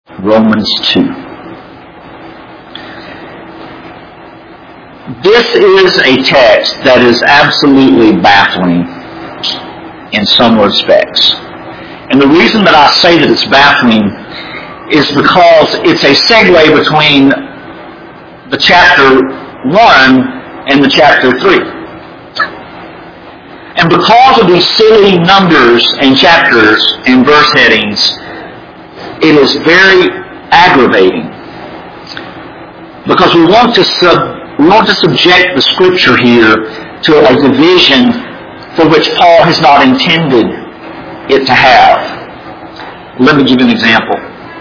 Romans 2. This is a text that is absolutely baffling in some respects. And the reason that I say that it's baffling is because it's a segue between the chapter 1 and the chapter 3. And because of these silly numbers and chapters and verse headings, it is very aggravating. Because we want to subject the Scripture here to a division for which Paul has not intended it to have. Let me give you an example.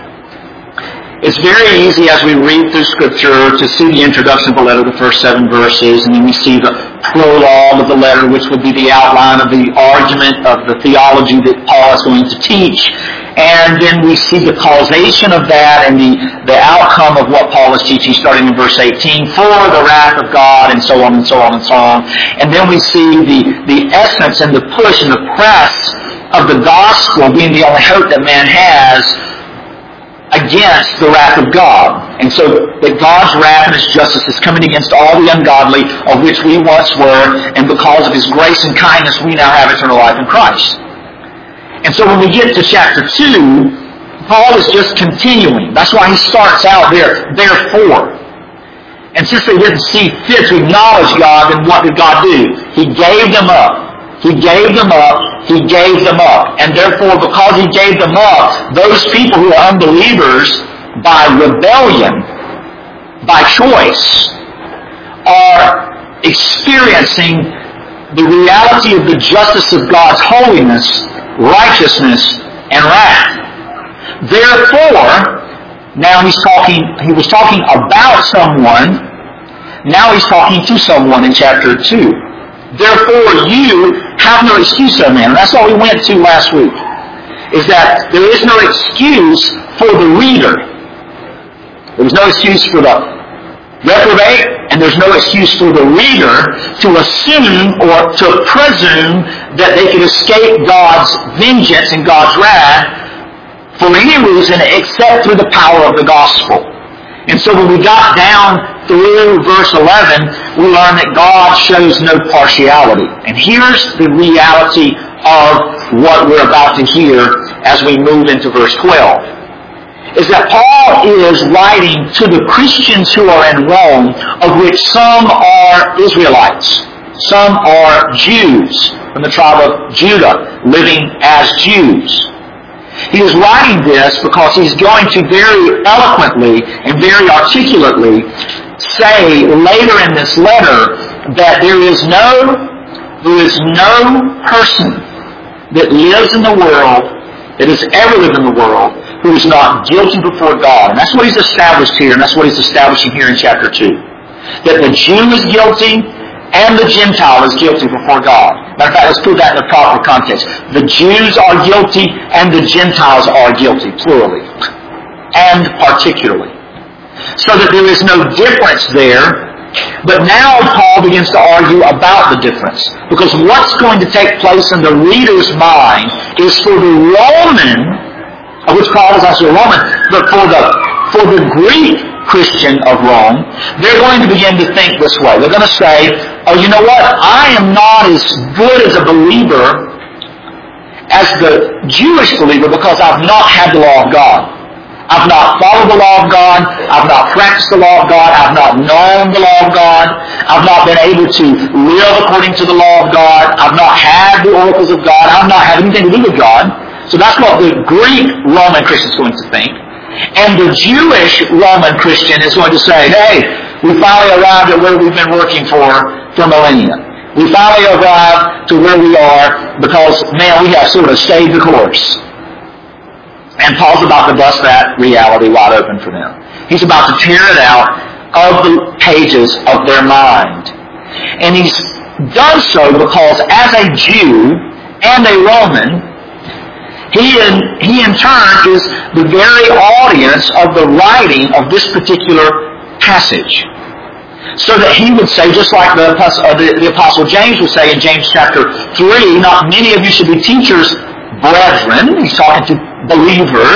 It's very easy as we read through Scripture to see the introduction of the letter, the first 7 verses, and then we see the prologue of the letter, which would be the outline of the argument of the theology that Paul is going to teach. And then we see the causation of that and the outcome of what Paul is teaching, starting in verse 18, for the wrath of God, and so on and so on and so on. And then we see the essence and the push and the press of the gospel being the only hope that man has against the wrath of God. And so that God's wrath and His justice is coming against all the ungodly, of which we once were, and because of His grace and kindness we now have eternal life in Christ. And so when we get to chapter 2, Paul is just continuing. That's why he starts out there, therefore. And since they didn't see fit to acknowledge God, then what did God do? He gave them up. He gave them up. He gave them up. And therefore, because He gave them up, those people who are unbelievers, by rebellion, by choice, are experiencing the reality of the justice of God's holiness, righteousness, and wrath. Therefore, now he was talking about someone, now he's talking to someone in chapter 2. Therefore, you have no excuse, O man. And that's all we went to last week, is that there is no excuse for the reader. There's no excuse for the reprobate, and there's no excuse for the reader to assume or to presume that they can escape God's vengeance and God's wrath for any reason except through the power of the gospel. And so when we got down through verse 11, we learned that God shows no partiality. And here's the reality of what we're about to hear as we move into verse 12. Is that Paul is writing to the Christians who are in Rome, of which some are Israelites, some are Jews from the tribe of Judah, living as Jews. He is writing this because he's going to very eloquently and very articulately say later in this letter that there is no person that lives in the world, that has ever lived in the world, who is not guilty before God. And that's what he's established here, and that's what he's establishing here in chapter 2. That the Jew is guilty, and the Gentile is guilty before God. Matter of fact, let's put that in the proper context. The Jews are guilty, and the Gentiles are guilty, plurally, and particularly. So that there is no difference there. But now Paul begins to argue about the difference. Because what's going to take place in the reader's mind is for the Roman, which Paul is also a Roman, but for the Greek Christian of Rome, they're going to begin to think this way. They're going to say, oh, you know what? I am not as good as a believer as the Jewish believer because I've not had the law of God. I've not followed the law of God. I've not practiced the law of God. I've not known the law of God. I've not been able to live according to the law of God. I've not had the oracles of God. I've not had anything to do with God. So that's what the Greek Roman Christian is going to think. And the Jewish Roman Christian is going to say, hey, we finally arrived at where we've been working for millennia. We finally arrived to where we are because, man, we have sort of stayed the course. And Paul's about to bust that reality wide open for them. He's about to tear it out of the pages of their mind. And he's done so because as a Jew and a Roman, he in turn is the very audience of the writing of this particular passage. So that he would say, just like the Apostle James would say in James chapter 3, not many of you should be teachers, brethren. He's talking to believers.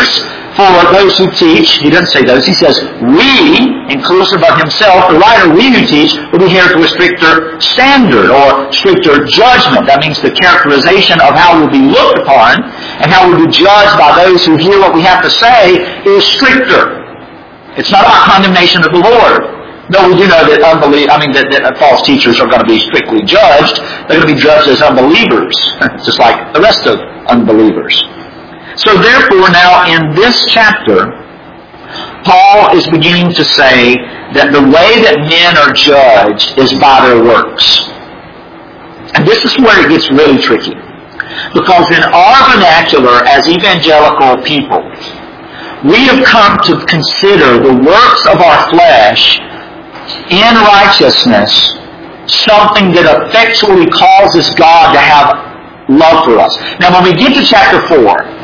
for those who teach. He doesn't say those. He says, we, inclusive of himself, the writer, we who teach, will be held to a stricter standard or stricter judgment. That means the characterization of how we'll be looked upon and how we'll be judged by those who hear what we have to say is stricter. It's not about condemnation of the Lord. No, we do know that that false teachers are going to be strictly judged. They're going to be judged as unbelievers, just like the rest of unbelievers. So therefore, now in this chapter, Paul is beginning to say that the way that men are judged is by their works. And this is where it gets really tricky. Because in our vernacular as evangelical people, we have come to consider the works of our flesh in righteousness something that effectually causes God to have love for us. Now when we get to chapter 4,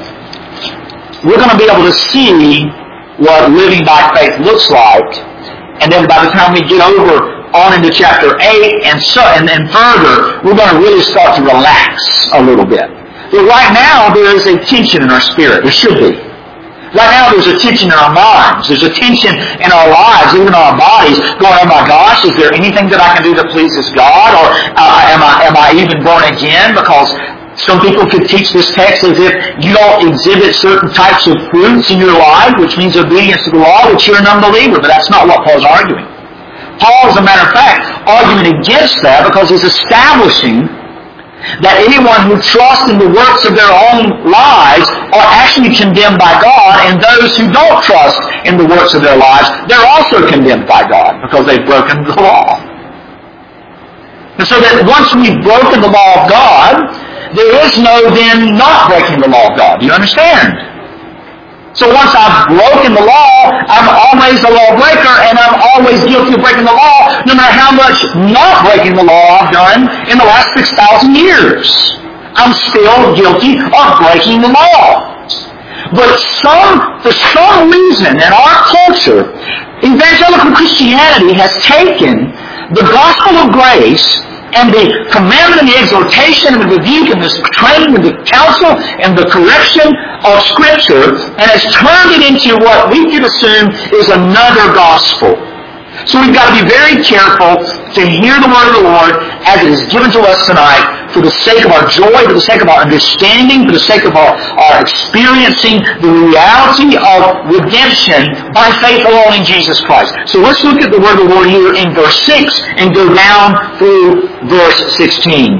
we're going to be able to see what living by faith looks like, and then by the time we get over on into chapter 8 and further, we're going to really start to relax a little bit. But right now there is a tension in our spirit. There should be. Right now there's a tension in our minds. There's a tension in our lives, even in our bodies, going, oh my gosh, is there anything that I can do that pleases God? Or am I even born again? Because some people could teach this text as if you don't exhibit certain types of fruits in your life, which means obedience to the law, which you're an unbeliever. But that's not what Paul's arguing. Paul, as a matter of fact, arguing against that because he's establishing that anyone who trusts in the works of their own lives are actually condemned by God, and those who don't trust in the works of their lives, they're also condemned by God because they've broken the law. And so that once we've broken the law of God, there is no then not breaking the law of God. Do you understand? So once I've broken the law, I'm always a lawbreaker, and I'm always guilty of breaking the law, no matter how much not breaking the law I've done in the last 6,000 years. I'm still guilty of breaking the law. But for some reason in our culture, evangelical Christianity has taken the gospel of grace and the commandment and the exhortation and the rebuke and the training and the counsel and the correction of Scripture and has turned it into what we could assume is another gospel. So we've got to be very careful to hear the word of the Lord as it is given to us tonight for the sake of our joy, for the sake of our understanding, for the sake of our experiencing the reality of redemption by faith alone in Jesus Christ. So let's look at the word of the Lord here in verse 6 and go down through verse 16.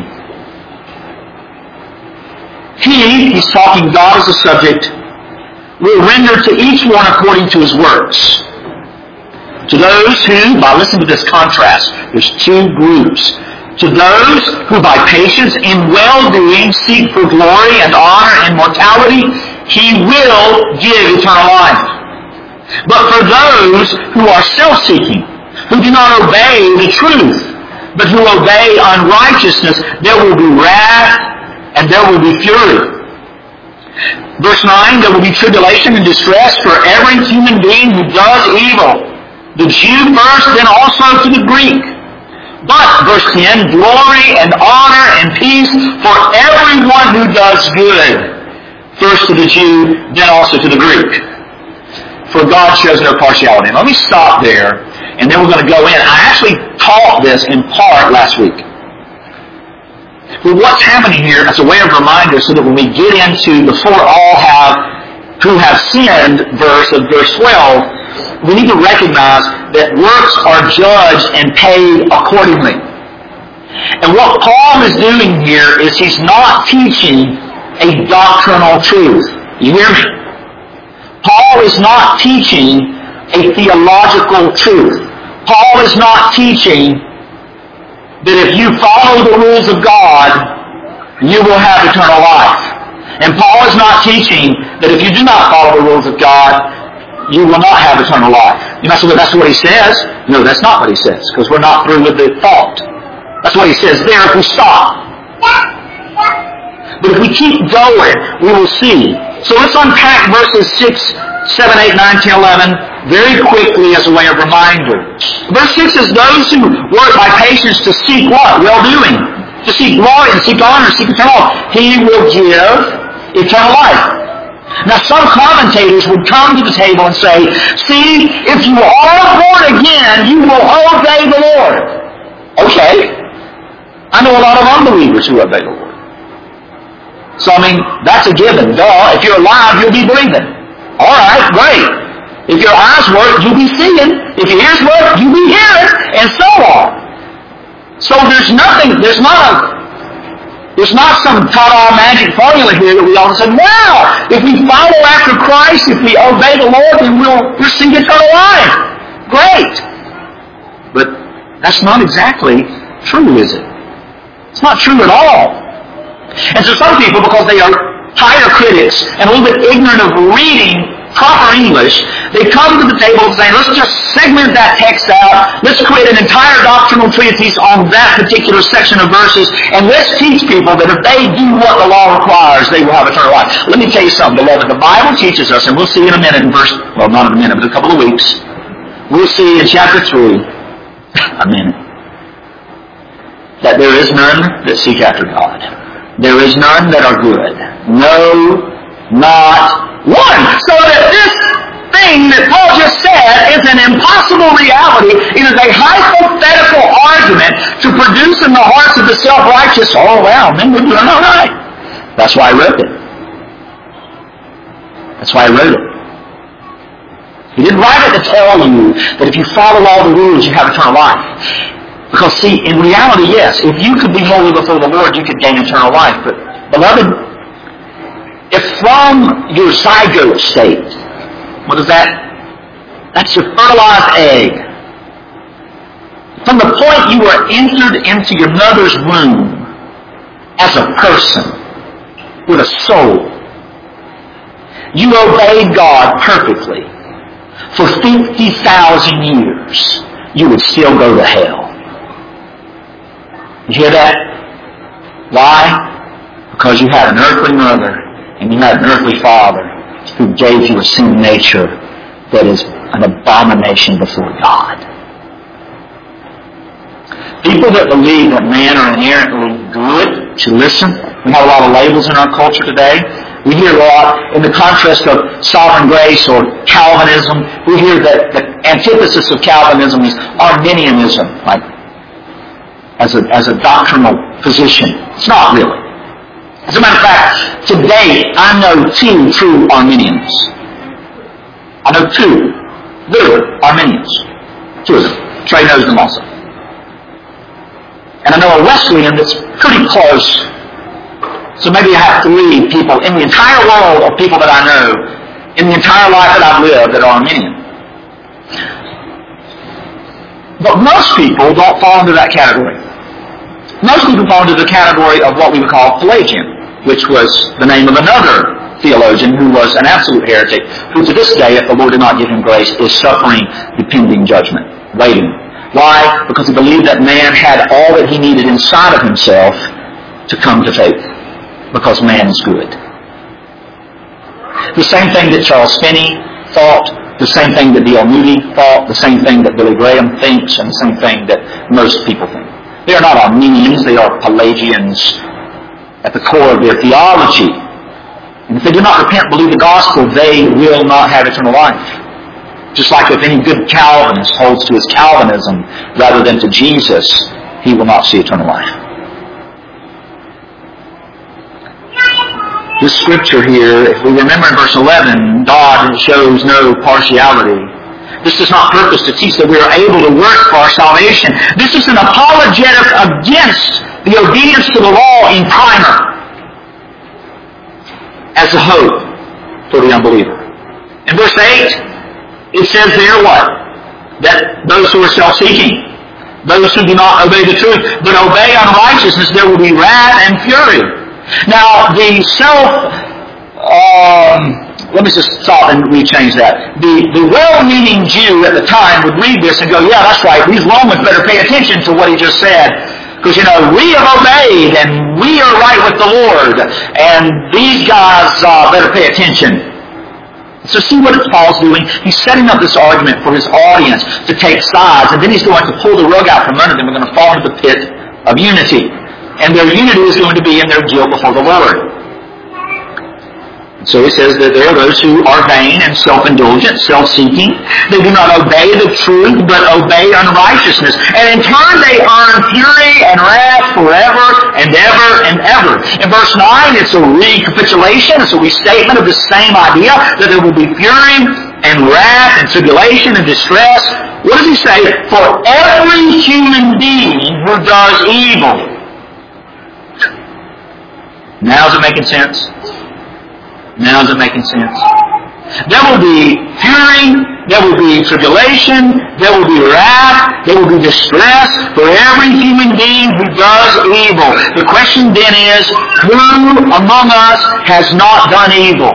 He's talking, God as a subject, will render to each one according to his works. To those who, listen to this contrast, there's two groups. To those who by patience and well-doing seek for glory and honor and mortality, he will give eternal life. But for those who are self-seeking, who do not obey the truth, but who obey unrighteousness, there will be wrath and there will be fury. Verse 9, there will be tribulation and distress for every human being who does evil. The Jew first, then also to the Greek. But, verse 10, glory and honor and peace for everyone who does good. First to the Jew, then also to the Greek. For God shows no partiality. Let me stop there, and then we're going to go in. I actually taught this in part last week. But what's happening here as a way of reminder so that when we get into the for all who have sinned verse of verse 12, we need to recognize that works are judged and paid accordingly. And what Paul is doing here is he's not teaching a doctrinal truth. You hear me? Paul is not teaching a theological truth. Paul is not teaching that if you follow the rules of God, you will have eternal life. And Paul is not teaching that if you do not follow the rules of God, you will not have eternal life. You might say, well, that's what he says. No, that's not what he says, because we're not through with the thought. That's what he says there if we stop. But if we keep going, we will see. So let's unpack verses 6, 7, 8, 9, 10, 11 very quickly as a way of reminder. Verse 6 is those who work by patience to seek what? Well-doing. To seek glory and seek honor and seek eternal life. He will give eternal life. Now some commentators would come to the table and say, see, if you are born again, you will obey the Lord. Okay. I know a lot of unbelievers who obey the Lord. So, that's a given. Duh. If you're alive, you'll be breathing. All right, great. If your eyes work, you'll be seeing. If your ears work, you'll be hearing, and so on. So there's not some ta-da magic formula here that we all of a sudden, wow, if we follow after Christ, if we obey the Lord, then we'll receive eternal life. Great. But that's not exactly true, is it? It's not true at all. And so some people, because they are higher critics and a little bit ignorant of reading proper English, they come to the table saying, let's just segment that text out, let's create an entire doctrinal treatise on that particular section of verses, and let's teach people that if they do what the law requires, they will have eternal life. Let me tell you something, beloved. The Bible teaches us, and we'll see in a minute, not in a minute, but a couple of weeks, we'll see in chapter 3, that there is none that seek after God. There is none that are good. No, not one. So that this thing that Paul just said is an impossible reality. It is a hypothetical argument to produce in the hearts of the self-righteous, oh wow, then we're doing all right. That's why I wrote it. That's why I wrote it. He didn't write it to tell you that if you follow all the rules, you have eternal life. Because see, in reality, yes, if you could be holy before the Lord, you could gain eternal life. But, beloved, if from your zygote state, what is that? That's your fertilized egg. From the point you were entered into your mother's womb as a person with a soul, you obeyed God perfectly. For 50,000 years, you would still go to hell. You hear that? Why? Because you had an earthly mother and you had an earthly father who gave you a sin nature that is an abomination before God. People that believe that men are inherently good should listen. We have a lot of labels in our culture today. We hear a lot in the contrast of sovereign grace or Calvinism. We hear that the antithesis of Calvinism is Arminianism, like as a doctrinal position. It's not really. As a matter of fact, today I know 2 true Arminians. I know 2 literal Arminians. 2 of them. Trey knows them also. And I know a Wesleyan that's pretty close. So maybe I have 3 people in the entire world of people that I know, in the entire life that I've lived, that are Arminian. But most people don't fall into that category. Most people fall into the category of what we would call Pelagian, which was the name of another theologian who was an absolute heretic, who to this day, if the Lord did not give him grace, is suffering the pending judgment, waiting. Why? Because he believed that man had all that he needed inside of himself to come to faith, because man is good. The same thing that Charles Finney thought, the same thing that D.L. Moody thought, the same thing that Billy Graham thinks, and the same thing that most people think. They are not Arminians, they are Pelagians at the core of their theology. And if they do not repent and believe the gospel, they will not have eternal life. Just like if any good Calvinist holds to his Calvinism rather than to Jesus, he will not see eternal life. This scripture here, if we remember in verse 11, God shows no partiality. This does not purpose to teach that we are able to work for our salvation. This is an apologetic against the obedience to the law in primer, as a hope for the unbeliever. In verse 8, it says there what? That those who are self-seeking, those who do not obey the truth, but obey unrighteousness, there will be wrath and fury. Now, the let me just stop and rechange that. The well-meaning Jew at the time would read this and go, yeah, that's right, these Romans better pay attention to what he just said. Because, we have obeyed and we are right with the Lord. And these guys better pay attention. So see what Paul's doing? He's setting up this argument for his audience to take sides. And then he's going to pull the rug out from under them. We're going to fall into the pit of unity. And their unity is going to be in their guilt before the Lord. So he says that there are those who are vain and self-indulgent, self-seeking. They do not obey the truth, but obey unrighteousness. And in turn they earn fury and wrath forever and ever and ever. In verse 9, it's a recapitulation, it's a restatement of the same idea, that there will be fury and wrath and tribulation and distress. What does he say? For every human being who does evil. Now is it making sense? Now is it making sense? There will be fury, there will be tribulation, there will be wrath, there will be distress for every human being who does evil. The question then is, who among us has not done evil?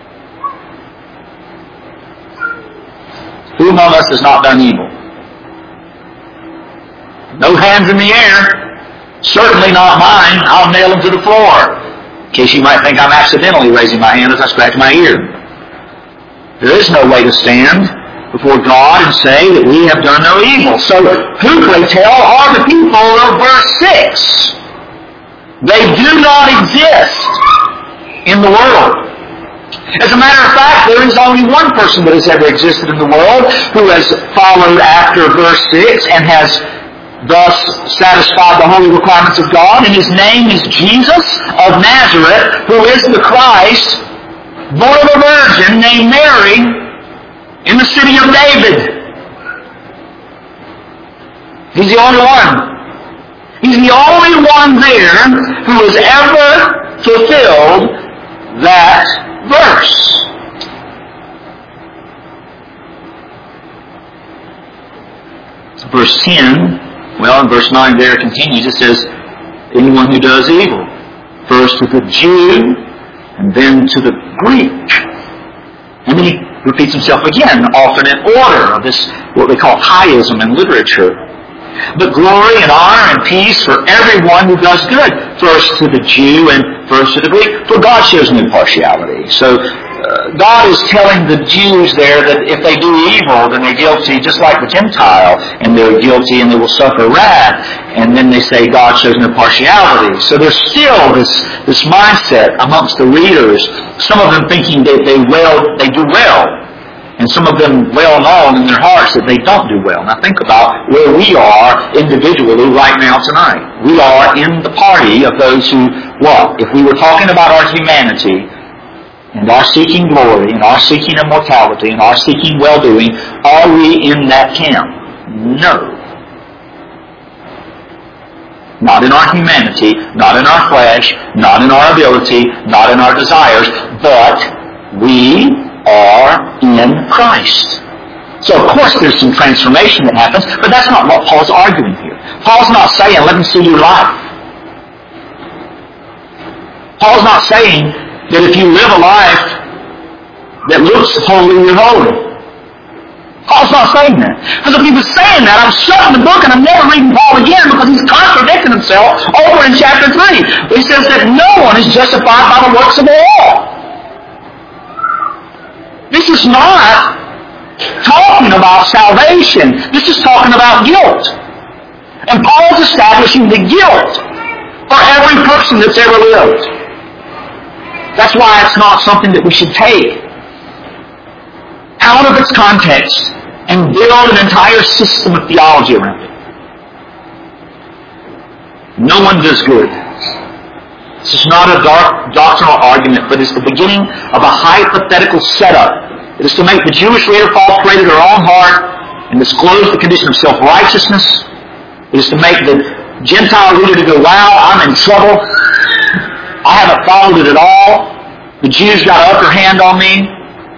Who among us has not done evil? No hands in the air. Certainly not mine. I'll nail them to the floor. In case you might think I'm accidentally raising my hand as I scratch my ear. There is no way to stand before God and say that we have done no evil. So who, pray tell, are the people of verse 6? They do not exist in the world. As a matter of fact, there is only one person that has ever existed in the world who has followed after verse 6 and has thus satisfied the holy requirements of God, and his name is Jesus of Nazareth, who is the Christ, born of a virgin named Mary, in the city of David. He's the only one. He's the only one there who has ever fulfilled that verse. Verse 10, well, in verse 9 there it continues. It says, anyone who does evil, first to the Jew, and then to the Greek. And then he repeats himself again, often in order of this, what we call pieism in literature. But glory and honor and peace for everyone who does good, first to the Jew and first to the Greek. For God shows no partiality. So God is telling the Jews there that if they do evil, then they're guilty just like the Gentile, and they're guilty and they will suffer wrath. And then they say God shows no partiality. So there's still this mindset amongst the readers, some of them thinking that they do well, and some of them well known in their hearts that they don't do well. Now think about where we are individually right now tonight. We are in the party of those who, what? If we were talking about our humanity, and our seeking glory, and our seeking immortality, and our seeking well-doing, are we in that camp? No. Not in our humanity, not in our flesh, not in our ability, not in our desires, but we are in Christ. So of course there's some transformation that happens, but that's not what Paul's arguing here. Paul's not saying, let me see your life. Paul's not saying that if you live a life that looks holy, you're holy. Paul's not saying that. Because if he was saying that, I'm shutting the book and I'm never reading Paul again, because he's contradicting himself over in chapter 3. He says that no one is justified by the works of the law. This is not talking about salvation. This is talking about guilt. And Paul's establishing the guilt for every person that's ever lived. That's why it's not something that we should take out of its context and build an entire system of theology around it. No one does good. This is not a doctrinal argument, but it's the beginning of a hypothetical setup. It is to make the Jewish reader fall prey to their own heart and disclose the condition of self-righteousness. It is to make the Gentile reader to go, wow, I'm in trouble. I haven't followed it at all. The Jews got an upper hand on me.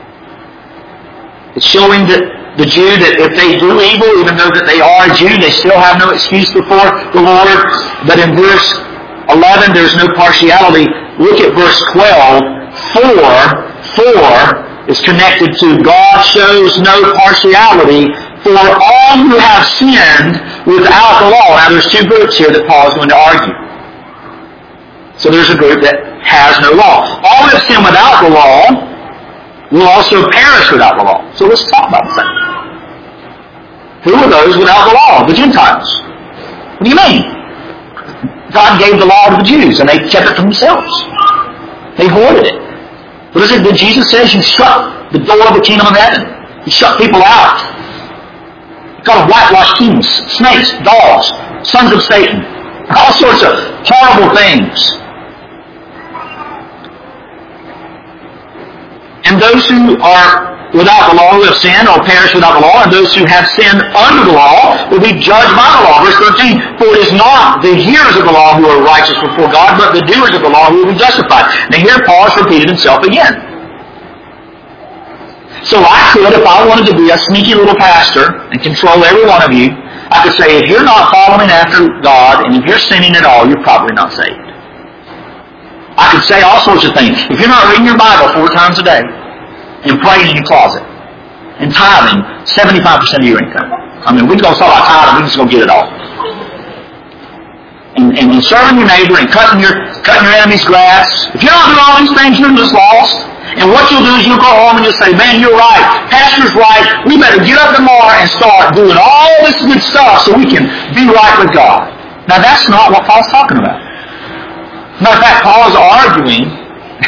It's showing that the Jew that if they do evil, even though that they are a Jew, they still have no excuse before the Lord. But in verse 11, there's no partiality. Look at verse 12. 4 is connected to God shows no partiality for all who have sinned without the law. Now there's two groups here that Paul is going to argue. So there's a group that has no law. All that sin without the law will also perish without the law. So let's talk about that. Who are those without the law? The Gentiles. What do you mean? God gave the law to the Jews and they kept it for themselves. They hoarded it. What is it that Jesus says? You shut the door of the kingdom of heaven. You shut people out. You've got to whitewash kings, snakes, dogs, sons of Satan, all sorts of horrible things. And those who are without the law who have sinned or perish without the law, and those who have sinned under the law will be judged by the law. Verse 13, for it is not the hearers of the law who are righteous before God, but the doers of the law who will be justified. Now here Paul has repeated himself again. So I could, if I wanted to be a sneaky little pastor and control every one of you, I could say, if you're not following after God, and if you're sinning at all, you're probably not saved. I could say all sorts of things. If you're not reading your Bible 4 times a day, and praying in your closet, and tithing 75% of your income. I mean, we can go start our tithing, we can just go get it all. And serving your neighbor and cutting your enemy's grass. If you're not doing all these things, you're just lost. And what you'll do is you'll go home and you'll say, man, you're right. Pastor's right. We better get up tomorrow and start doing all this good stuff so we can be right with God. Now, that's not what Paul's talking about. Matter of fact, Paul is arguing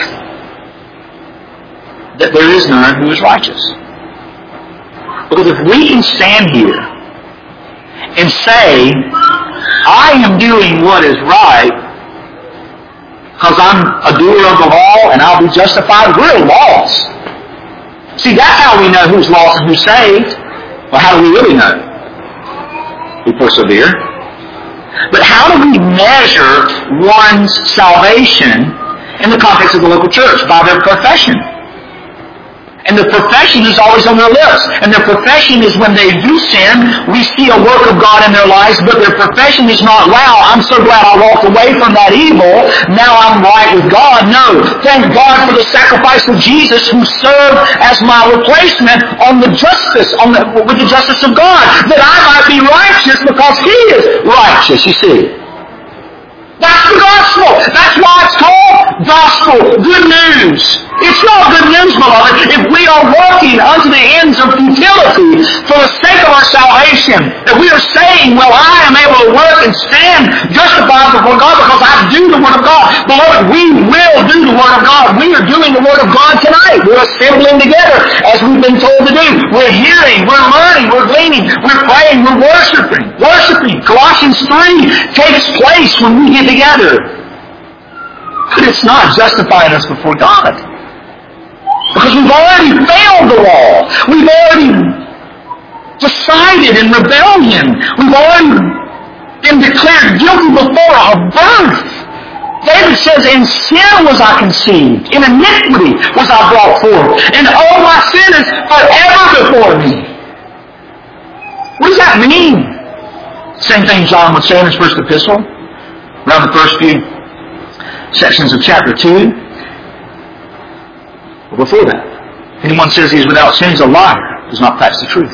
that there is none who is righteous. Because if we can stand here and say, I am doing what is right because I'm a doer of the law and I'll be justified, we're lost. See, that's how we know who's lost and who's saved. Well, how do we really know? We persevere. But how do we measure one's salvation in the context of the local church? By their profession. And the profession is always on their lips. And their profession is when they do sin, we see a work of God in their lives, but their profession is not, wow, I'm so glad I walked away from that evil, now I'm right with God. No, thank God for the sacrifice of Jesus who served as my replacement with the justice of God, that I might be righteous because He is righteous, you see. That's the gospel. That's why it's called gospel, good news. It's not good news, beloved, if we are working unto the ends of futility for the sake of our salvation. That we are saying, well, I am able to work and stand justified before God because I do the Word of God. Beloved, we will do the Word of God. We are doing the Word of God tonight. We're assembling together as we've been told to do. We're hearing, we're learning, we're gleaning, we're praying, we're worshiping. Colossians 3 takes place when we get together. But it's not justifying us before God. Because we've already failed the law. We've already decided in rebellion. We've already been declared guilty before our birth. David says, in sin was I conceived. In iniquity was I brought forth. And all my sin is forever before me. What does that mean? Same thing John would say in his first epistle, around the first few sections of chapter 2. Well, before that, anyone says he's without sin is a liar, does not practice the truth.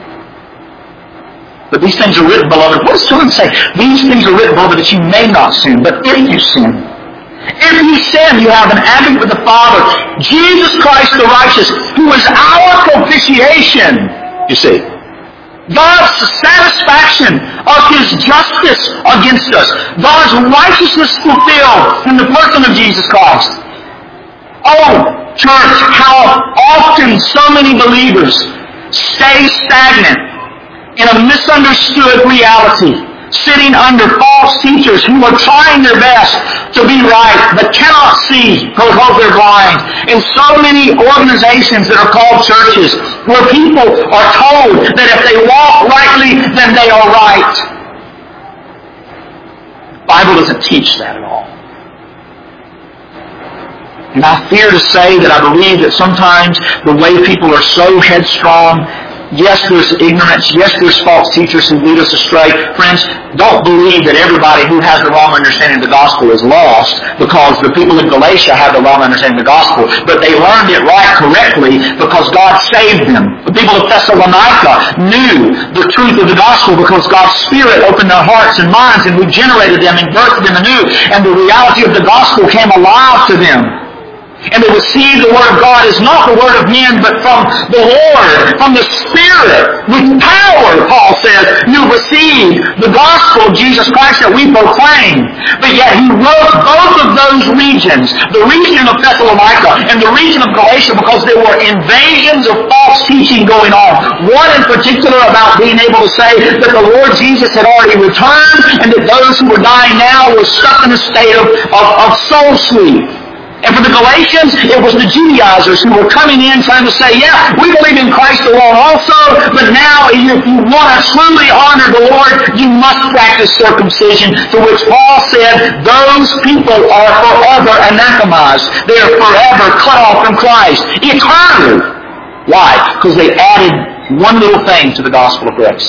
But these things are written, beloved. What does John say? These things are written, beloved, that you may not sin. But if you sin, you have an advocate with the Father, Jesus Christ the righteous, who is our propitiation, you see. God's satisfaction of His justice against us. God's righteousness fulfilled in the person of Jesus Christ. Oh, church, how often so many believers stay stagnant in a misunderstood reality, sitting under false teachers who are trying their best to be right, but cannot see because they're blind. In so many organizations that are called churches, where people are told that if they walk rightly, then they are right. The Bible doesn't teach that at all. And I fear to say that I believe that sometimes the way people are so headstrong, yes, there's ignorance, yes, there's false teachers who lead us astray. Friends, don't believe that everybody who has the wrong understanding of the gospel is lost, because the people in Galatia had the wrong understanding of the gospel, but they learned it right correctly because God saved them. The people of Thessalonica knew the truth of the gospel because God's Spirit opened their hearts and minds and regenerated them and birthed them anew, and the reality of the gospel came alive to them. And they receive the Word of God as not the Word of men, but from the Lord, from the Spirit, with power, Paul says, you receive the gospel of Jesus Christ that we proclaim. But yet he wrote both of those regions, the region of Thessalonica and the region of Galatia, because there were invasions of false teaching going on. One in particular about being able to say that the Lord Jesus had already returned and that those who were dying now were stuck in a state of soul sleep. And for the Galatians, it was the Judaizers who were coming in trying to say, yeah, we believe in Christ alone also, but now if you want to truly honor the Lord, you must practice circumcision, to which Paul said, those people are forever anathematized. They are forever cut off from Christ, eternally. Why? Because they added one little thing to the gospel of grace.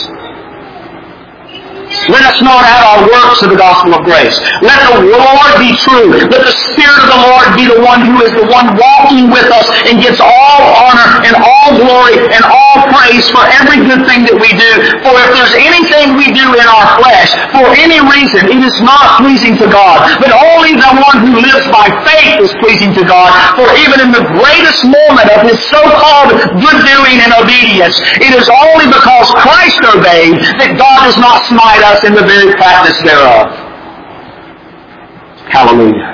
Let us not add our works to the gospel of grace. Let the Lord be true. Let the Spirit of the Lord be the one who is the one walking with us and gets all honor and all glory and all praise for every good thing that we do. For if there's anything we do in our flesh, for any reason, it is not pleasing to God. But only the one who lives by faith is pleasing to God. For even in the greatest moment of his so-called good doing and obedience, it is only because Christ obeyed that God does not smite us in the very practice thereof. Hallelujah.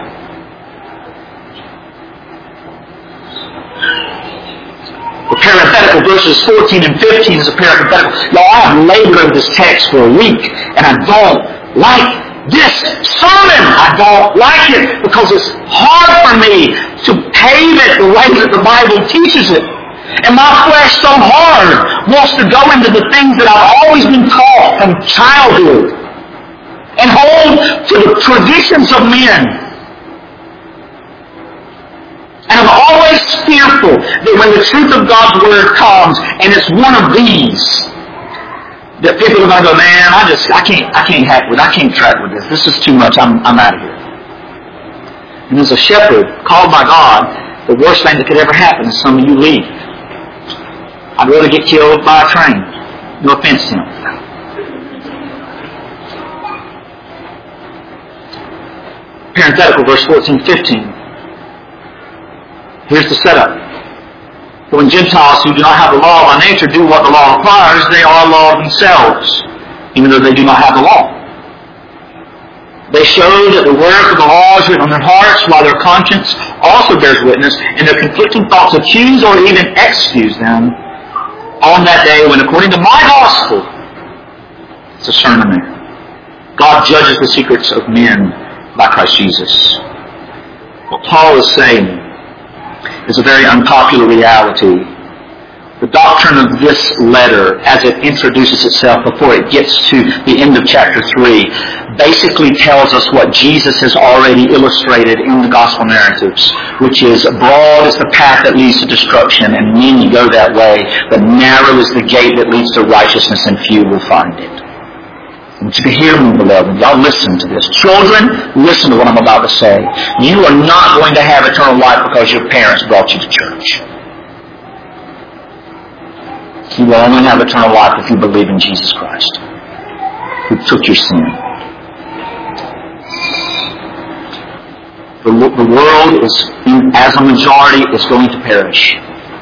The parenthetical verses 14 and 15 is a parenthetical. Y'all, I have labored over this text for a week, and I don't like this sermon. I don't like it because it's hard for me to pave it the way that the Bible teaches it. And my flesh so hard wants to go into the things that I've always been taught from childhood and hold to the traditions of men. And I'm always fearful that when the truth of God's Word comes and it's one of these, that people are going to go, man, I can't hack with, I can't track with this. This is too much. I'm out of here. And as a shepherd called by God, the worst thing that could ever happen is some of you leave. I'd rather get killed by a train. No offense to him. Parenthetical, verse 14-15. Here's the setup. For when Gentiles who do not have the law by nature do what the law requires, they are law themselves, even though they do not have the law. They show that the work of the law is written on their hearts, while their conscience also bears witness, and their conflicting thoughts accuse or even excuse them on that day when, according to my gospel, it's a sermon there, God judges the secrets of men by Christ Jesus. What Paul is saying is a very unpopular reality. The doctrine of this letter, as it introduces itself before it gets to the end of chapter 3, basically tells us what Jesus has already illustrated in the gospel narratives, which is broad is the path that leads to destruction, and many go that way, but narrow is the gate that leads to righteousness, and few will find it. I want you to hear me, beloved. Y'all listen to this. Children, listen to what I'm about to say. You are not going to have eternal life because your parents brought you to church. You will only have eternal life if you believe in Jesus Christ, who took your sin. The world is, as a majority, is going to perish.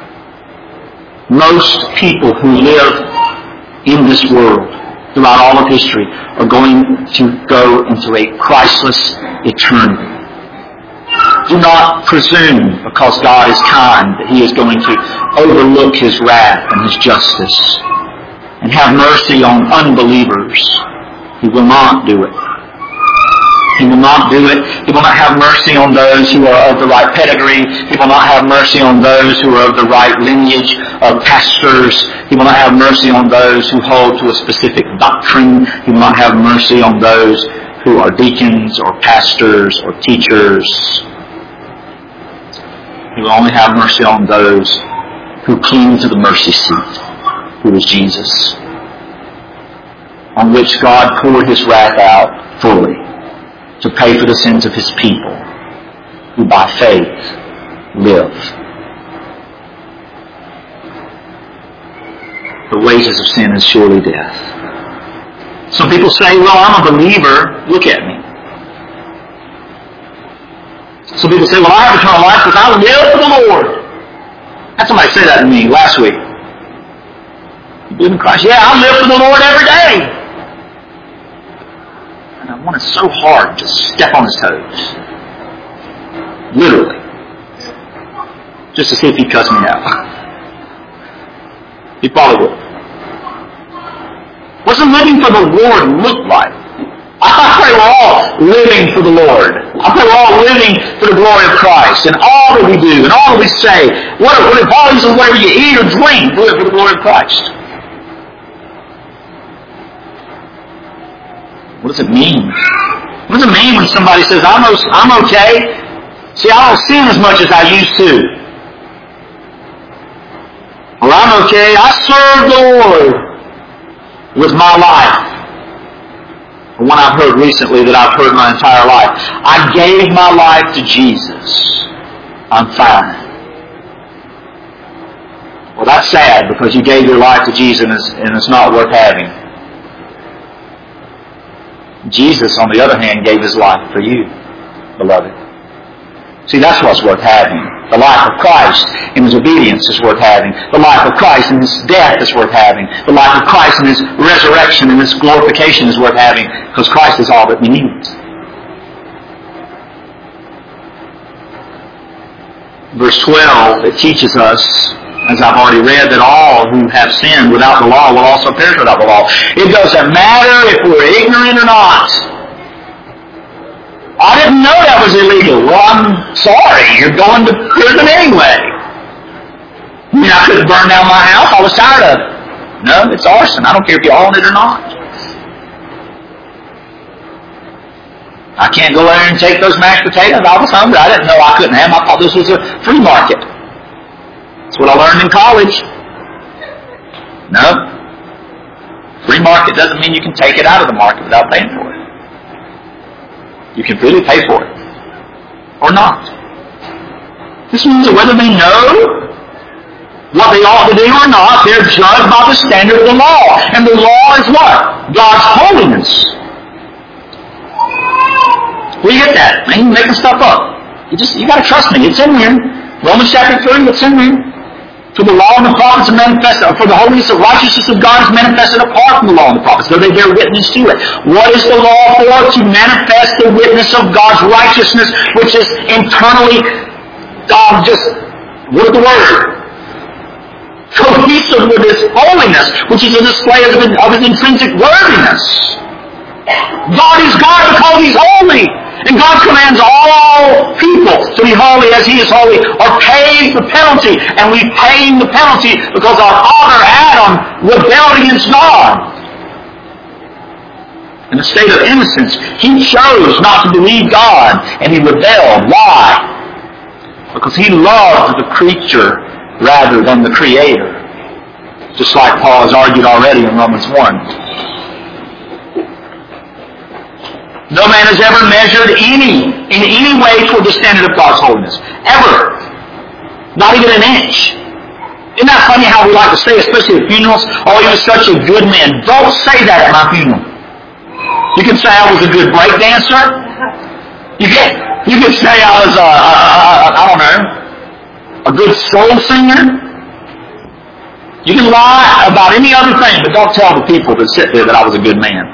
Most people who live in this world throughout all of history are going to go into a Christless eternity. Do not presume, because God is kind, that He is going to overlook His wrath and His justice and have mercy on unbelievers. He will not do it. He will not do it. He will not have mercy on those who are of the right pedigree. He will not have mercy on those who are of the right lineage of pastors. He will not have mercy on those who hold to a specific doctrine. He will not have mercy on those who are deacons or pastors or teachers. He will only have mercy on those who cling to the mercy seat, who is Jesus, on which God poured His wrath out fully to pay for the sins of His people, who by faith live. The wages of sin is surely death. Some people say, well, I'm a believer. Look at me. Some people say, well, I have eternal life because I live for the Lord. I had somebody say that to me last week. You believe in Christ? Yeah, I live for the Lord every day. And I wanted so hard to step on his toes. Literally. Just to see if he'd cuss me out. He probably would. What's the living for the Lord look like? I pray we're all living for the Lord. I pray we're all living for the glory of Christ in all that we do and all that we say. Whatever you eat or drink, live for the glory of Christ. What does it mean? What does it mean when somebody says, I'm okay? See, I don't sin as much as I used to. Or I'm okay, I serve the Lord with my life. One I've heard recently that I've heard my entire life. I gave my life to Jesus. I'm fine. Well, that's sad because you gave your life to Jesus and it's not worth having. Jesus, on the other hand, gave his life for you, beloved. See, that's what's worth having. The life of Christ in his obedience is worth having. The life of Christ in his death is worth having. The life of Christ in his resurrection and his glorification is worth having because Christ is all that we need. Verse 12, it teaches us, as I've already read, that all who have sinned without the law will also perish without the law. It doesn't matter if we're ignorant or not. I didn't know that was illegal. Well, I'm sorry. You're going to prison anyway. I mean, I couldn't burn down my house. I was tired of it. No, it's arson. I don't care if you own it or not. I can't go in and take those mashed potatoes. I was hungry. I didn't know I couldn't have them. I thought this was a free market. That's what I learned in college. No. Free market doesn't mean you can take it out of the market without paying for it. You can freely pay for it. Or not. This means that whether they know what they ought to do or not, they're judged by the standard of the law. And the law is what? God's holiness. Where you get that? Man, you're making stuff up. You got to trust me. It's in here. Romans chapter 3, it's in here. For the law and the prophets are manifested, for the holiness and righteousness of God is manifested apart from the law and the prophets, though they bear witness to it. What is the law for? To manifest the witness of God's righteousness, which is internally, what is the word? Cohesive with His holiness, which is a display of His intrinsic worthiness. God is God because He's holy. And God commands all people to be holy as He is holy, or pay the penalty. And we pay the penalty because our father Adam rebelled against God. In a state of innocence, he chose not to believe God, and he rebelled. Why? Because he loved the creature rather than the Creator. Just like Paul has argued already in Romans 1. No man has ever measured in any way toward the standard of God's holiness. Ever. Not even an inch. Isn't that funny how we like to say, especially at funerals, oh, he was such a good man. Don't say that at my funeral. You can say I was a good break dancer. You can say I was a good soul singer. You can lie about any other thing, but don't tell the people that sit there that I was a good man.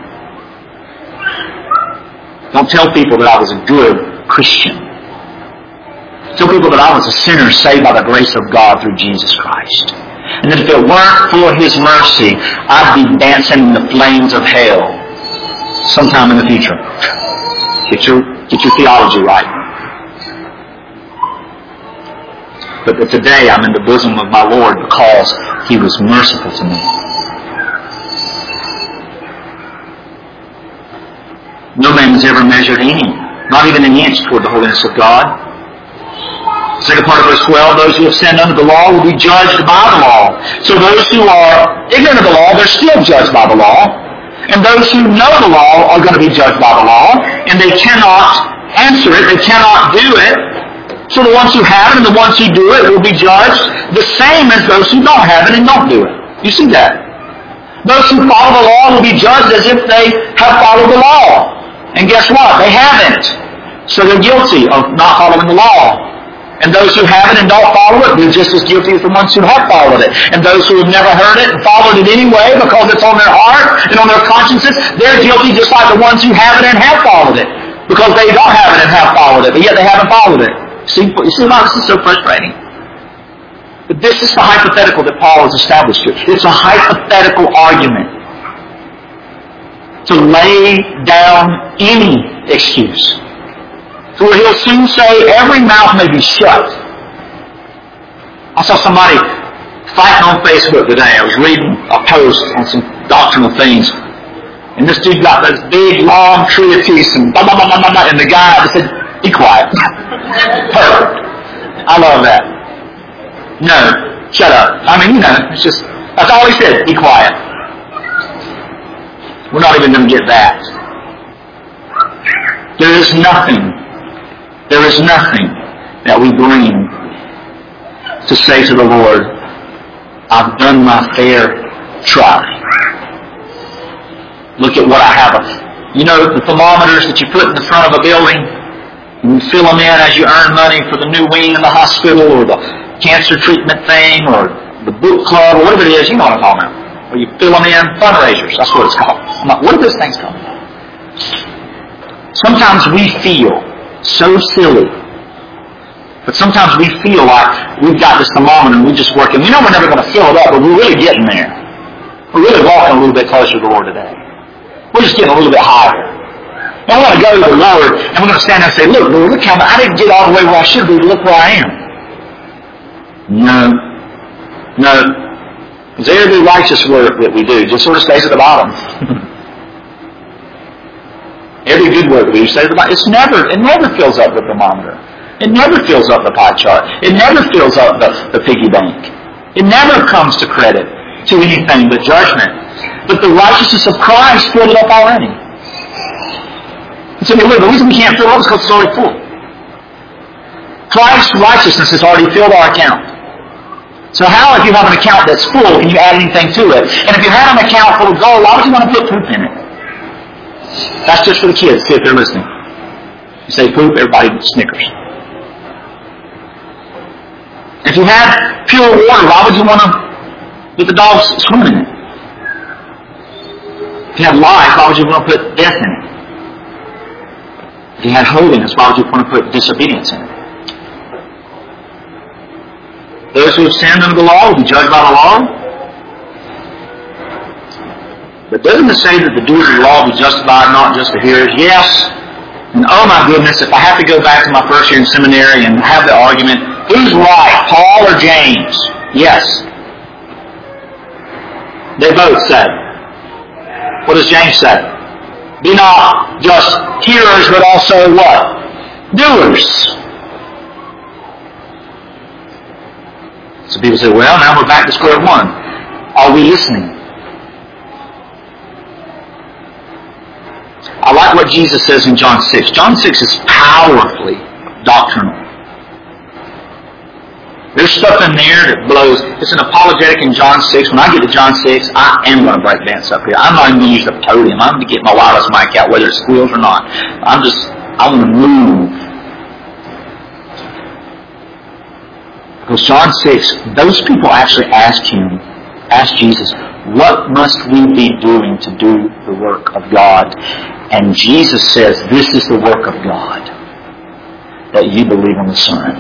Don't tell people that I was a good Christian. Tell people that I was a sinner saved by the grace of God through Jesus Christ. And that if it weren't for His mercy, I'd be dancing in the flames of hell sometime in the future. Get your theology right. But that today I'm in the bosom of my Lord because He was merciful to me. No man has ever measured any, not even an inch, toward the holiness of God. The second part of verse 12, those who have sinned under the law will be judged by the law. So those who are ignorant of the law, they're still judged by the law. And those who know the law are going to be judged by the law. And they cannot answer it, they cannot do it. So the ones who have it and the ones who do it will be judged the same as those who don't have it and don't do it. You see that? Those who follow the law will be judged as if they have followed the law. And guess what? They haven't. So they're guilty of not following the law. And those who have it and don't follow it, they're just as guilty as the ones who have followed it. And those who have never heard it and followed it anyway because it's on their heart and on their consciences, they're guilty just like the ones who have it and have followed it. Because they don't have it and have followed it, but yet they haven't followed it. You see why this is so frustrating? But this is the hypothetical that Paul has established here. It's a hypothetical argument to lay down any excuse. For he'll soon say, every mouth may be shut. I saw somebody fighting on Facebook today. I was reading a post on some doctrinal things. And this dude got this big, long treatise and blah, blah, blah, blah, blah. And the guy said, be quiet. Perfect. I love that. No, shut up. I mean, it's just, that's all he said, be quiet. We're not even going to get that. There is nothing that we bring to say to the Lord, I've done my fair try. Look at what I have. The thermometers that you put in the front of a building, and you fill them in as you earn money for the new wing in the hospital, or the cancer treatment thing, or the book club, or whatever it is, you know what I'm talking about. Where you fill them in, fundraisers, that's what it's called. What are those things called? Sometimes we feel so silly. But sometimes we feel like we've got this thermometer and we're just working. We know we're never going to fill it up, but we're really getting there. We're really walking a little bit closer to the Lord today. We're just getting a little bit higher. And we're going to go to the Lord and we're going to stand there and say, look, Lord, look how I didn't get all the way where I should be, but look where I am. No. Because every righteous work that we do just sort of stays at the bottom. Every good work that we do stays at the bottom. It never fills up the thermometer. It never fills up the pie chart. It never fills up the piggy bank. It never comes to credit to anything but judgment. But the righteousness of Christ filled it up already. And so the reason we can't fill it up is because it's already full. Christ's righteousness has already filled our account. So how, if you have an account that's full, can you add anything to it? And if you had an account full of gold, why would you want to put poop in it? That's just for the kids, if they're listening. You say poop, everybody snickers. If you had pure water, why would you want to let the dogs swim in it? If you had life, why would you want to put death in it? If you had holiness, why would you want to put disobedience in it? Those who have sinned under the law will be judged by the law. But doesn't it say that the doers of the law will be justified, not just the hearers? Yes. And oh my goodness, if I have to go back to my first year in seminary and have the argument, who's right, Paul or James? Yes. They both say. What does James say? Be not just hearers, but also what? Doers. So people say, well, now we're back to square one. Are we listening? I like what Jesus says in John 6. John 6 is powerfully doctrinal. There's stuff in there that blows. It's an apologetic in John 6. When I get to John 6, I am going to break dance up here. I'm not even going to use the podium. I'm going to get my wireless mic out, whether it squeals or not. I want to move. Because John 6, those people actually asked Jesus, what must we be doing to do the work of God? And Jesus says, this is the work of God, that you believe on the Son.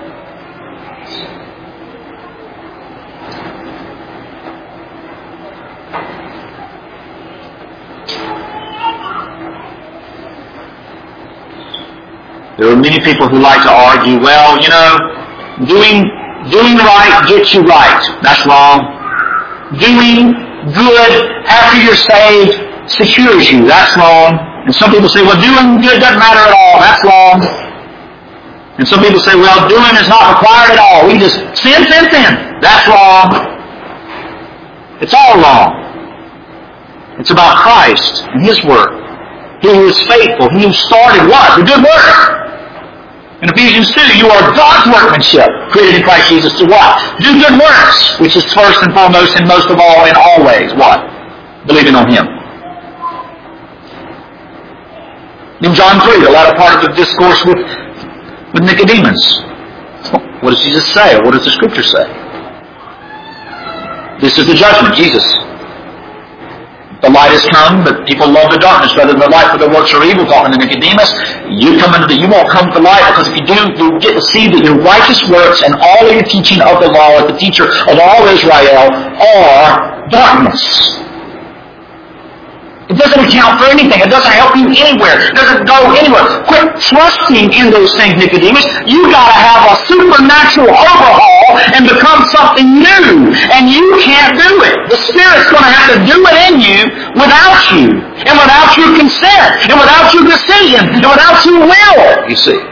There are many people who like to argue, well, doing right gets you right. That's wrong. Doing good after you're saved secures you. That's wrong. And some people say, well, doing good doesn't matter at all. That's wrong. And some people say, well, doing is not required at all. We just sin. That's wrong. It's all wrong. It's about Christ and His work. He who is faithful. He who started what? The good work. In Ephesians 2, you are God's workmanship, created in Christ Jesus to what? Do good works, which is first and foremost and most of all and always what? Believing on Him. In John 3, the latter part of the discourse with Nicodemus, what does Jesus say? Or what does the Scripture say? This is the judgment, Jesus. The light has come, but people love the darkness rather than the light, for their works are evil. Talking to Nicodemus, you won't come to the light, because if you do, you'll get to see that your righteous works and all of your teaching of the law as the teacher of all Israel are darkness. It doesn't account for anything. It doesn't help you anywhere. It doesn't go anywhere. Quit trusting in those things, Nicodemus. You've got to have a supernatural overhaul and become something new. And you can't do it. The Spirit's going to have to do it in you without you. And without your consent. And without your decision. And without your will, you see.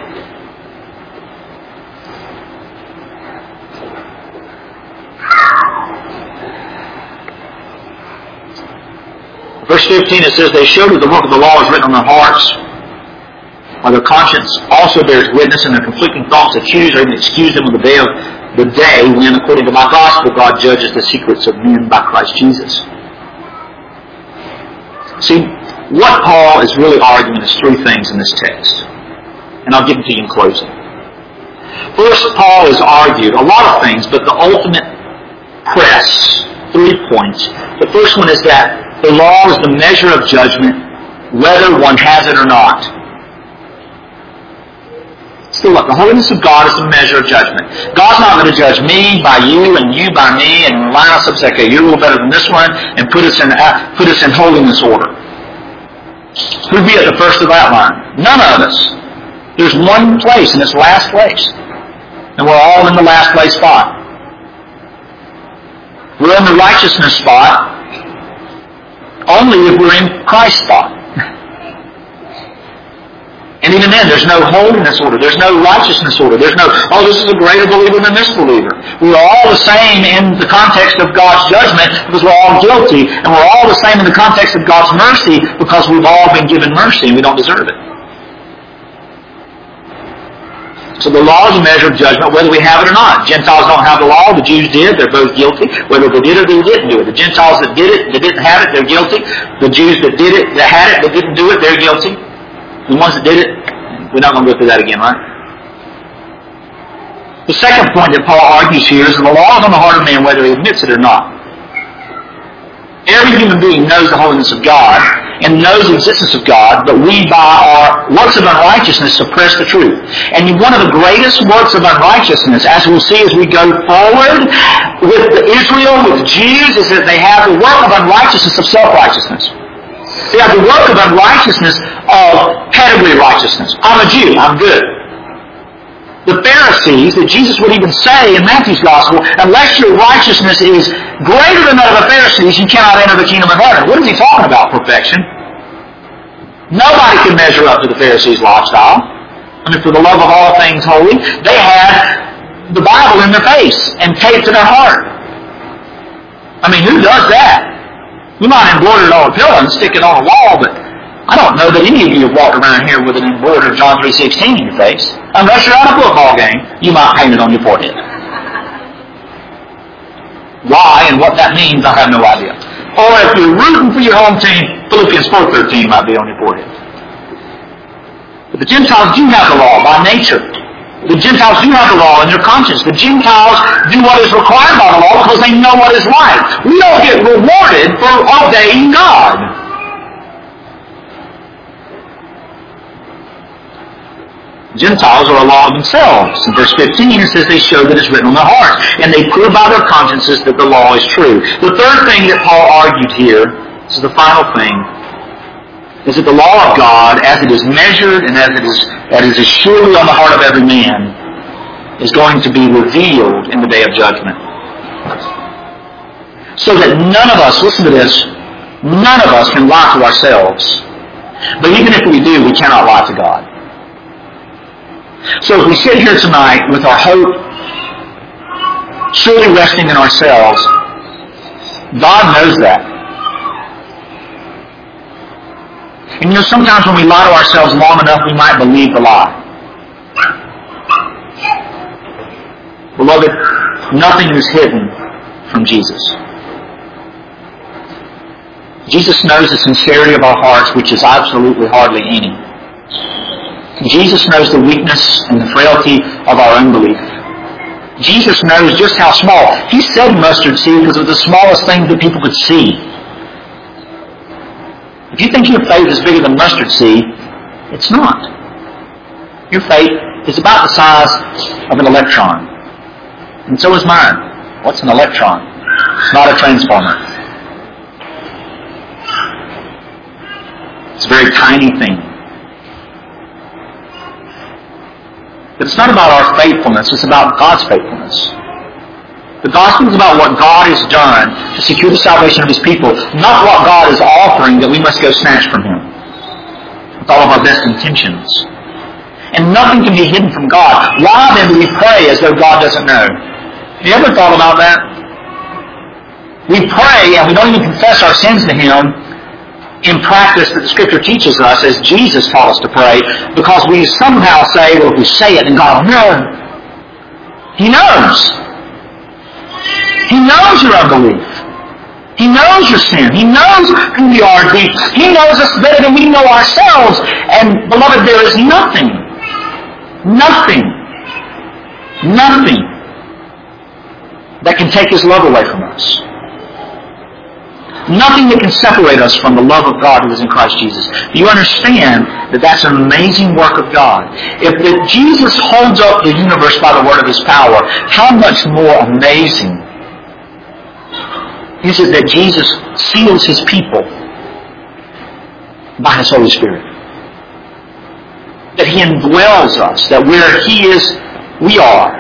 Verse 15, it says, they show that the work of the law is written on their hearts, while their conscience also bears witness, and their conflicting thoughts accuse or even excuse them of the day when, according to my gospel, God judges the secrets of men by Christ Jesus. See, what Paul is really arguing is three things in this text. And I'll give them to you in closing. First, Paul has argued a lot of things, but the ultimate press, 3 points. The first one is that the law is the measure of judgment, whether one has it or not. Still, look, the holiness of God is the measure of judgment. God's not going to judge me by you and you by me and line us up and say, okay, you're a little better than this one, and put us in holiness order. Who'd be at the first of that line? None of us. There's one place, and it's last place. And we're all in the last place spot. We're in the righteousness spot only if we're in Christ's spot. And even then, there's no holiness order. There's no righteousness order. There's no, this is a greater believer than this believer. We're all the same in the context of God's judgment because we're all guilty. And we're all the same in the context of God's mercy because we've all been given mercy and we don't deserve it. So the law is a measure of judgment, whether we have it or not. Gentiles don't have the law. The Jews did. They're both guilty. Whether they did or they didn't do it. The Gentiles that did it, that didn't have it, they're guilty. The Jews that did it, that had it, that didn't do it, they're guilty. The ones that did it, we're not going to go through that again, right? The second point that Paul argues here is that the law is on the heart of man whether he admits it or not. Every human being knows the holiness of God and knows the existence of God, but we, by our works of unrighteousness, suppress the truth. And one of the greatest works of unrighteousness, as we'll see as we go forward with Israel, with the Jews, is that they have the work of unrighteousness of self-righteousness. They have the work of unrighteousness of pedigree righteousness. I'm a Jew, I'm good. The Pharisees, that Jesus would even say in Matthew's Gospel, unless your righteousness is greater than that of the Pharisees, you cannot enter the kingdom of heaven. What is he talking about, perfection? Nobody can measure up to the Pharisees' lifestyle. I mean, for the love of all things holy, they had the Bible in their face and taped to their heart. I mean, who does that? We might embroider it on a pillow and stick it on a wall, but I don't know that any of you have walked around here with an embroidered John 3:16 in your face. Unless you're at a football game, you might paint it on your forehead. Why and what that means, I have no idea. Or if you're rooting for your home team, Philippians 4:13 might be on your forehead. But the Gentiles do have the law by nature. The Gentiles do have the law in their conscience. The Gentiles do what is required by the law because they know what is right. We don't get rewarded for obeying God. Gentiles are a law of themselves. In verse 15 it says they show that it's written on their hearts, and they prove by their consciences that the law is true. The third thing that Paul argued here, this is the final thing, is that the law of God, as it is measured and as it is surely on the heart of every man, is going to be revealed in the day of judgment. So that none of us, listen to this, none of us can lie to ourselves. But even if we do, we cannot lie to God. So as we sit here tonight with our hope surely resting in ourselves, God knows that. And sometimes when we lie to ourselves long enough, we might believe the lie. Beloved, nothing is hidden from Jesus. Jesus knows the sincerity of our hearts, which is absolutely hardly any. Jesus knows the weakness and the frailty of our unbelief. Jesus knows just how small. He said mustard seed because it was the smallest thing that people could see. If you think your faith is bigger than mustard seed, it's not. Your faith is about the size of an electron. And so is mine. What's an electron? It's not a transformer. It's a very tiny thing. But it's not about our faithfulness, it's about God's faithfulness. The gospel is about what God has done to secure the salvation of His people, not what God is offering that we must go snatch from Him with all of our best intentions. And nothing can be hidden from God. Why then do we pray as though God doesn't know? Have you ever thought about that? We pray and we don't even confess our sins to Him in practice that the Scripture teaches us, as Jesus taught us to pray, because we somehow say, well, if we say it, then God will know. He knows. He knows your unbelief. He knows your sin. He knows who we are deep. He knows us better than we know ourselves. And, beloved, there is nothing that can take His love away from us. Nothing that can separate us from the love of God who is in Christ Jesus. Do you understand that that's an amazing work of God? If Jesus holds up the universe by the word of His power, how much more amazing is it that Jesus seals His people by His Holy Spirit? That He indwells us, that where He is, we are.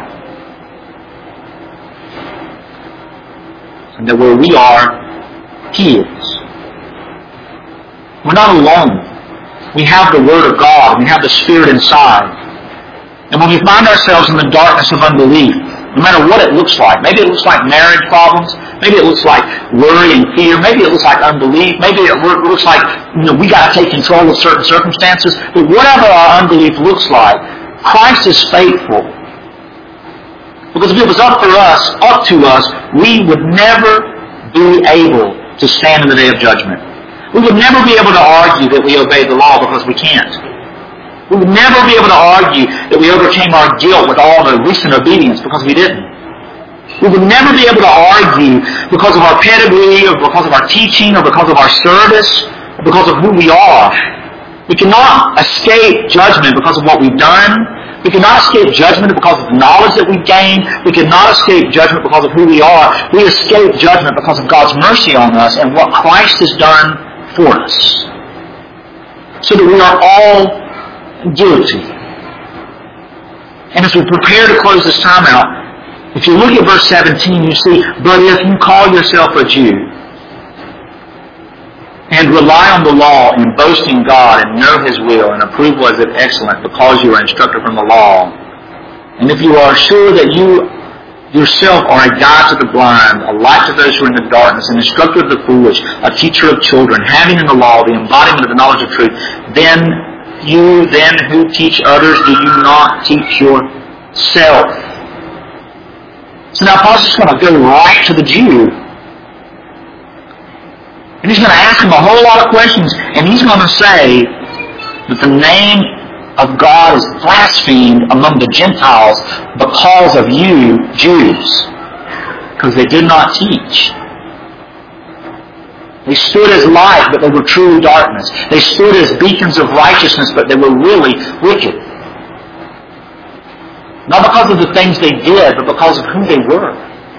And that where we are, He is. We're not alone. We have the Word of God. We have the Spirit inside. And when we find ourselves in the darkness of unbelief, no matter what it looks like, maybe it looks like marriage problems, maybe it looks like worry and fear, maybe it looks like unbelief, maybe it looks like, we got to take control of certain circumstances, but whatever our unbelief looks like, Christ is faithful. Because if it was up to us, we would never be able to stand in the day of judgment. We would never be able to argue that we obeyed the law because we can't. We would never be able to argue that we overcame our guilt with all the recent obedience because we didn't. We would never be able to argue because of our pedigree or because of our teaching or because of our service or because of who we are. We cannot escape judgment because of what we've done. We cannot escape judgment because of the knowledge that we've gained. We cannot escape judgment because of who we are. We escape judgment because of God's mercy on us and what Christ has done for us. So that we are all guilty. And as we prepare to close this time out, if you look at verse 17, you see, but if you call yourself a Jew and rely on the law and boast in God and know His will and approve what is excellent because you are instructed from the law, and if you are sure that you yourself are a guide to the blind, a light to those who are in the darkness, an instructor of the foolish, a teacher of children, having in the law the embodiment of the knowledge of truth, then you who teach others, do you not teach yourself? So now Paul's just going to go right to the Jew. And he's going to ask him a whole lot of questions, and he's going to say that the name of God is blasphemed among the Gentiles because of you, Jews, because they did not teach. They stood as light, but they were truly darkness. They stood as beacons of righteousness, but they were really wicked. Not because of the things they did, but because of who they were.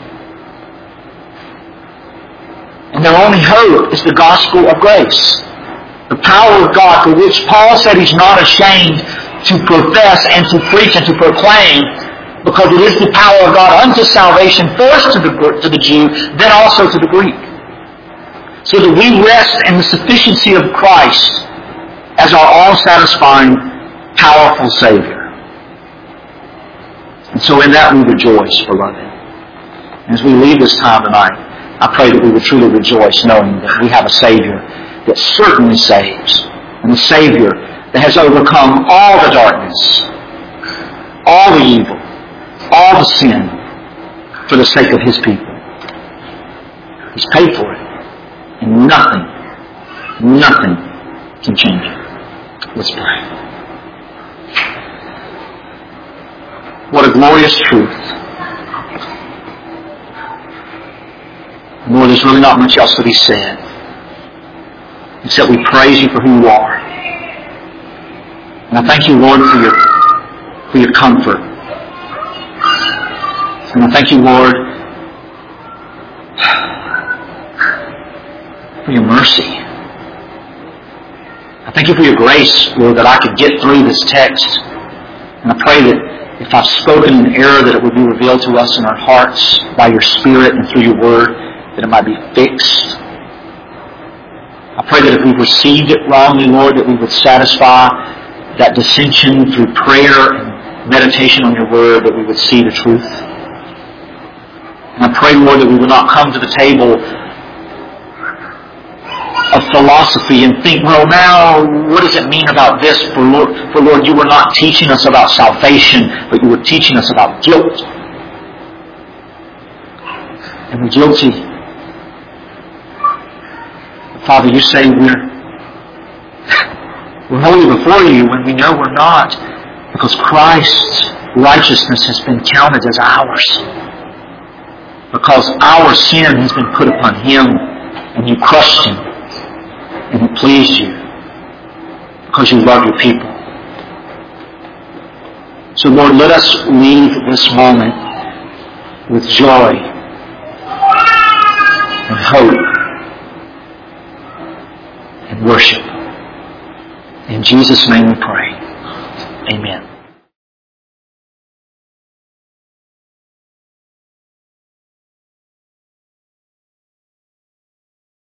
And their only hope is the gospel of grace. The power of God, for which Paul said he's not ashamed to profess and to preach and to proclaim, because it is the power of God unto salvation, first to the Jew, then also to the Greek. So that we rest in the sufficiency of Christ as our all-satisfying, powerful Savior. And so in that we rejoice, beloved. And as we leave this time tonight, I pray that we would truly rejoice knowing that we have a Savior that certainly saves. And a Savior that has overcome all the darkness, all the evil, all the sin for the sake of His people. He's paid for it. And nothing can change it. Let's pray. What a glorious truth. Lord, there's really not much else to be said, except we praise you for who you are. And I thank you, Lord, for your comfort. And I thank you, Lord, for your mercy. I thank you for your grace, Lord, that I could get through this text. And I pray that if I've spoken in error, that it would be revealed to us in our hearts by your Spirit and through your Word, that it might be fixed. I pray that if we've received it wrongly, Lord, that we would satisfy that dissension through prayer and meditation on your Word, that we would see the truth. And I pray, Lord, that we would not come to the table of philosophy and think, well, now, what does it mean about this? For Lord, you were not teaching us about salvation, but you were teaching us about guilt. And we're guilty. Father, you say we're holy before you when we know we're not, because Christ's righteousness has been counted as ours. Because our sin has been put upon him, and you crushed him, and it pleased you, because you love your people. So Lord, let us leave this moment with joy and hope and worship. In Jesus' name we pray. Amen.